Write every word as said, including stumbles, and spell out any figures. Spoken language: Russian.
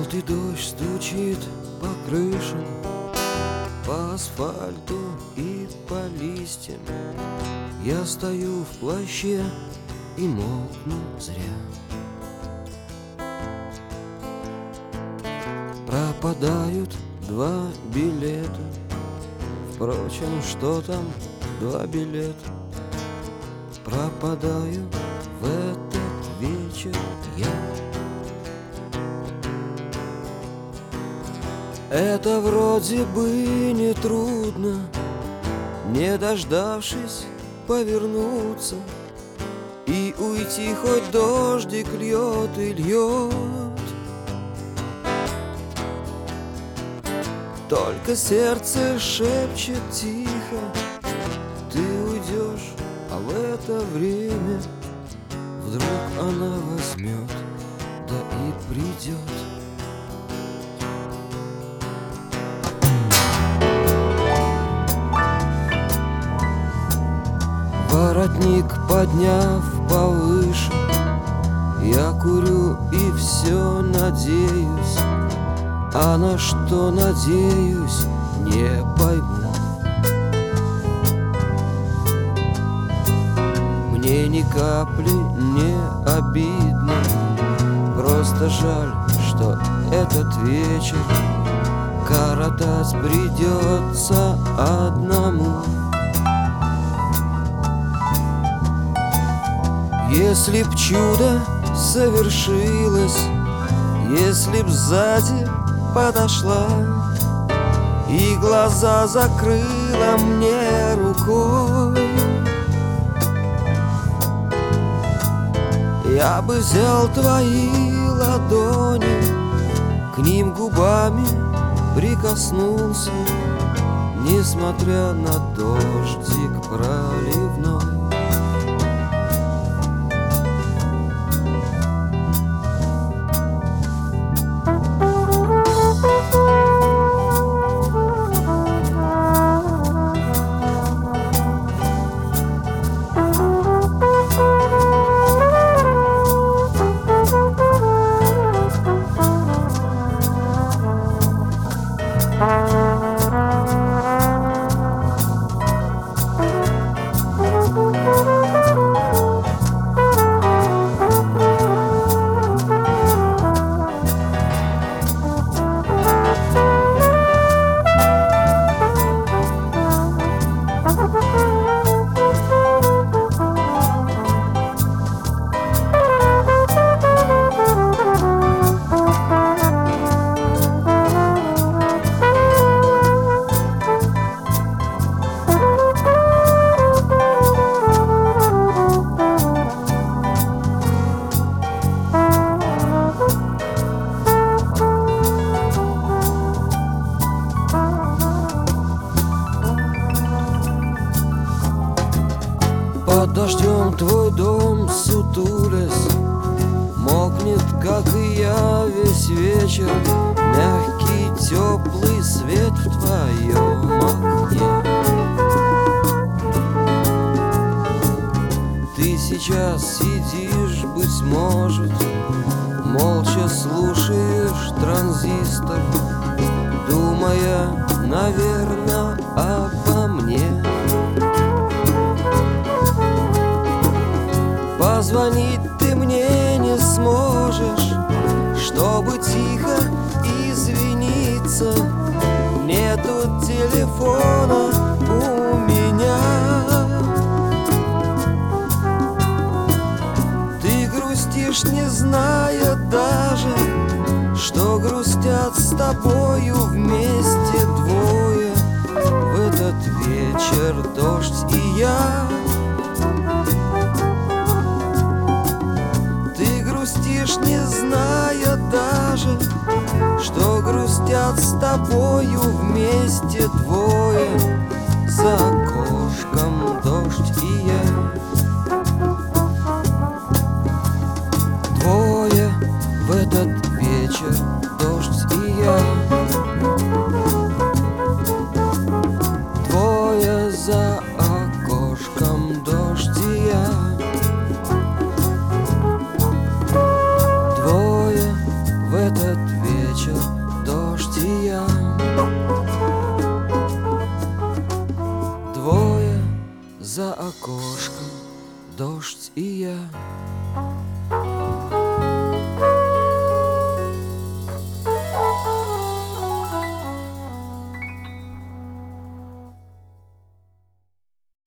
Желтый дождь стучит по крышам, по асфальту и по листьям. Я стою в плаще и мокну зря. Пропадают два билета. Впрочем, что там два билета? Пропадаю в этот вечер я. Это вроде бы не трудно, не дождавшись повернуться и уйти, хоть дождик льет и льет. Только сердце шепчет тихо: ты уйдешь, а в это время вдруг она возьмет, да и придет. Воротник подняв повыше, я курю и все надеюсь, а на что надеюсь, не пойму. Мне ни капли не обидно, просто жаль, что этот вечер коротать придется одному. Если б чудо совершилось, если б сзади подошла и глаза закрыла мне рукой, я бы взял твои ладони, к ним губами прикоснулся, несмотря на дождик проливной. Под дождем твой дом сутулясь мокнет, как и я, весь вечер. Мягкий теплый свет в твоем окне. Ты сейчас сидишь, быть может, молча слушаешь транзистор, думая, наверное, обо мне. Позвонить ты мне не сможешь, чтобы тихо извиниться. Нету телефона у меня. Ты грустишь, не зная даже, что грустят с тобою вместе двое. В этот вечер дождь и я. Грустишь, не зная даже, что грустят с тобою вместе двое. За окошком дождь и я. Двое в этот вечер, дождь и я. Двое за окошком, дождь и я. Этот вечер. окошком дождь и я.